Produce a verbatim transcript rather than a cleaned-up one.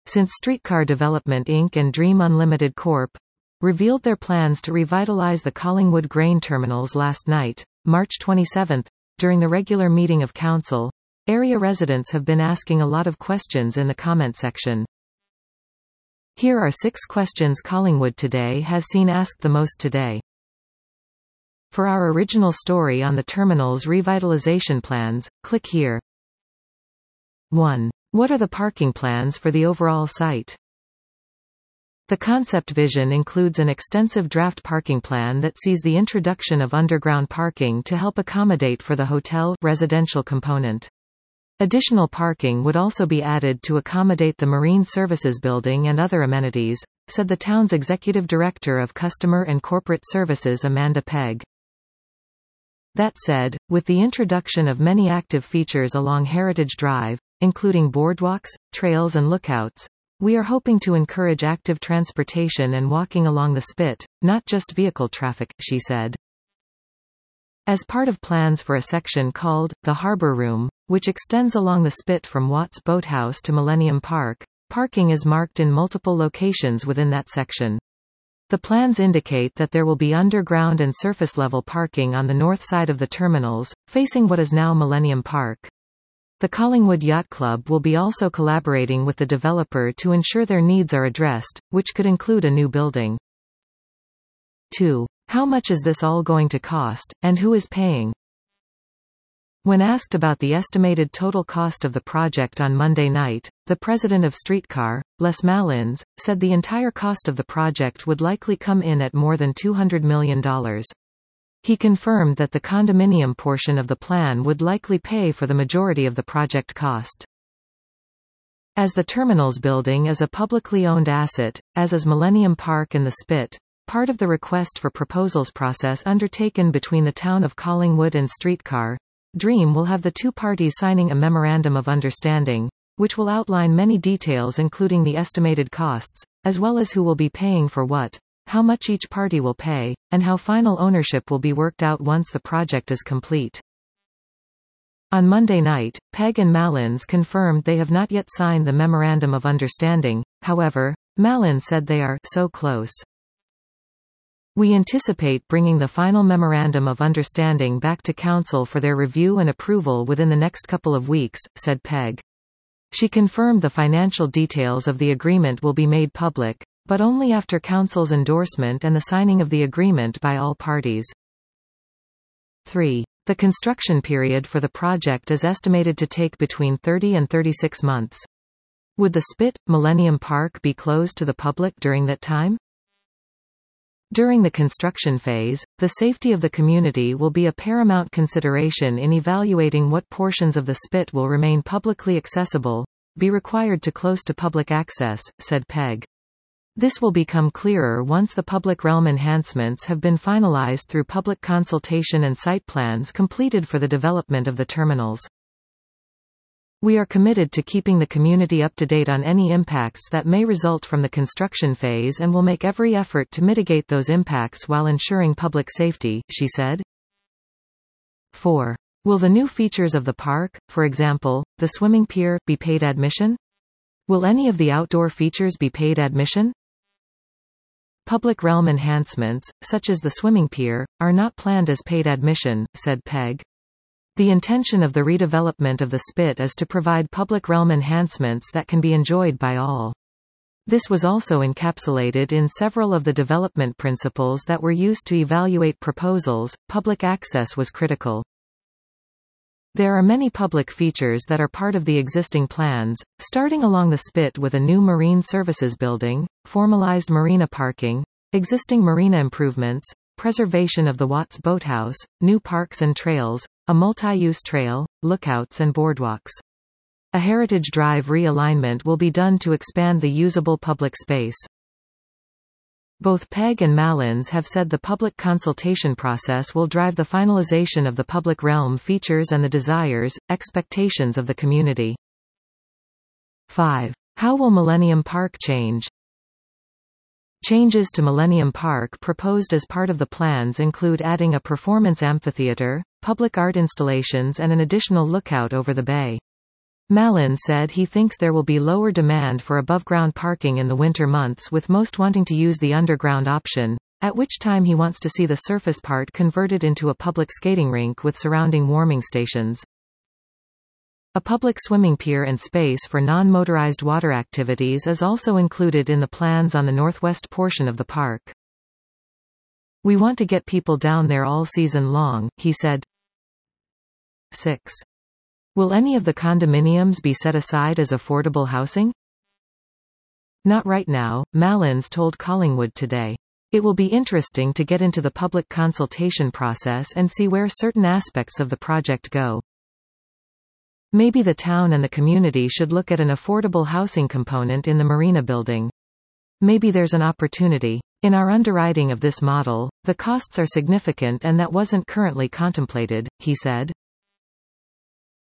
Since Streetcar Development Incorporated and Dream Unlimited Corporation revealed their plans to revitalize the Collingwood grain terminals last night, March twenty-seventh, during the regular meeting of council, area residents have been asking a lot of questions in the comment section. Here are six questions Collingwood Today has seen asked the most today. For our original story on the terminal's revitalization plans, click here. one. What are the parking plans for the overall site? The concept vision includes an extensive draft parking plan that sees the introduction of underground parking to help accommodate for the hotel residential component. Additional parking would also be added to accommodate the Marine Services Building and other amenities, said the town's Executive Director of Customer and Corporate Services Amanda Pegg. That said, with the introduction of many active features along Heritage Drive, including boardwalks, trails and lookouts, we are hoping to encourage active transportation and walking along the spit, not just vehicle traffic, she said. As part of plans for a section called the Harbour Room, which extends along the spit from Watts Boathouse to Millennium Park, parking is marked in multiple locations within that section. The plans indicate that there will be underground and surface-level parking on the north side of the terminals, facing what is now Millennium Park. The Collingwood Yacht Club will be also collaborating with the developer to ensure their needs are addressed, which could include a new building. two. How much is this all going to cost, and who is paying? When asked about the estimated total cost of the project on Monday night, the president of Streetcar, Les Malins, said the entire cost of the project would likely come in at more than two hundred million dollars. He confirmed that the condominium portion of the plan would likely pay for the majority of the project cost. As the terminals building is a publicly owned asset, as is Millennium Park and the Spit, part of the request for proposals process undertaken between the town of Collingwood and Streetcar, Dream will have the two parties signing a memorandum of understanding, which will outline many details including the estimated costs, as well as who will be paying for what, how much each party will pay, and how final ownership will be worked out once the project is complete. On Monday night, Pegg and Malins confirmed they have not yet signed the Memorandum of Understanding, however, Malins said they are so close. We anticipate bringing the final Memorandum of Understanding back to Council for their review and approval within the next couple of weeks, said Pegg. She confirmed the financial details of the agreement will be made public, but only after Council's endorsement and the signing of the agreement by all parties. three. The construction period for the project is estimated to take between thirty and thirty-six months. Would the Spit, Millennium Park be closed to the public during that time? During the construction phase, the safety of the community will be a paramount consideration in evaluating what portions of the Spit will remain publicly accessible, be required to close to public access, said Pegg. This will become clearer once the public realm enhancements have been finalized through public consultation and site plans completed for the development of the terminals. We are committed to keeping the community up to date on any impacts that may result from the construction phase and will make every effort to mitigate those impacts while ensuring public safety, she said. four. Will the new features of the park, for example, the swimming pier, be paid admission? Will any of the outdoor features be paid admission? Public realm enhancements, such as the swimming pier, are not planned as paid admission, said Pegg. The intention of the redevelopment of the Spit is to provide public realm enhancements that can be enjoyed by all. This was also encapsulated in several of the development principles that were used to evaluate proposals. Public access was critical. There are many public features that are part of the existing plans, starting along the Spit with a new Marine Services Building, formalized marina parking, existing marina improvements, preservation of the Watts Boathouse, new parks and trails, a multi-use trail, lookouts and boardwalks. A Heritage Drive realignment will be done to expand the usable public space. Both Pegg and Malins have said the public consultation process will drive the finalization of the public realm features and the desires, expectations of the community. five. How will Millennium Park change? Changes to Millennium Park proposed as part of the plans include adding a performance amphitheater, public art installations and an additional lookout over the bay. Mallon said he thinks there will be lower demand for above-ground parking in the winter months, with most wanting to use the underground option, at which time he wants to see the surface part converted into a public skating rink with surrounding warming stations. A public swimming pier and space for non-motorized water activities is also included in the plans on the northwest portion of the park. "We want to get people down there all season long," he said. six. Will any of the condominiums be set aside as affordable housing? Not right now, Mallons told Collingwood today. It will be interesting to get into the public consultation process and see where certain aspects of the project go. Maybe the town and the community should look at an affordable housing component in the marina building. Maybe there's an opportunity. In our underwriting of this model, the costs are significant and that wasn't currently contemplated, he said.